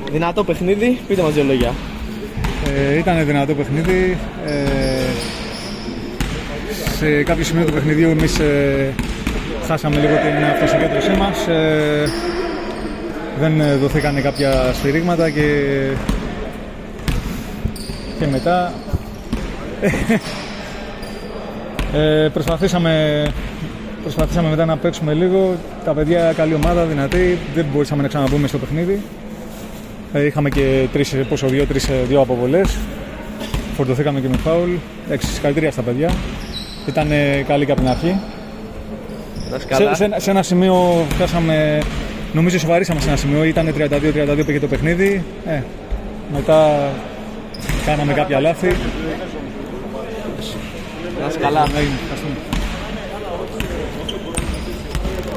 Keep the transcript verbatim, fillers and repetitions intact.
Δυνατό παιχνίδι, πείτε μας δύο λόγια. Ε, ήταν δυνατό παιχνίδι. Ε, σε κάποιο σημείο του παιχνιδιού εμείς ε, χάσαμε λίγο την αυτοσυγκέντρωσή μας. Ε, δεν δοθήκαν κάποια σφυρίγματα και, και μετά ε, προσπαθήσαμε, προσπαθήσαμε μετά να παίξουμε λίγο. Τα παιδιά καλή ομάδα, δυνατή, δεν μπορούσαμε να ξαναμπούμε στο παιχνίδι. Ε, είχαμε και τρεις, πόσο, δύο, τρεις, δύο αποβολές. Φορτωθήκαμε και με φάουλ. Εντάξει, συγχαρητήρια στα παιδιά. Ήταν ε, καλή και από την αρχή. Σε, σε, σε ένα σημείο φτάσαμε, νομίζω σοβαρήσαμε σε ένα σημείο, ήταν τριάντα δύο τριάντα δύο πήγε το παιχνίδι. Ε, μετά κάναμε κάποια λάθη. Να είσαι καλά.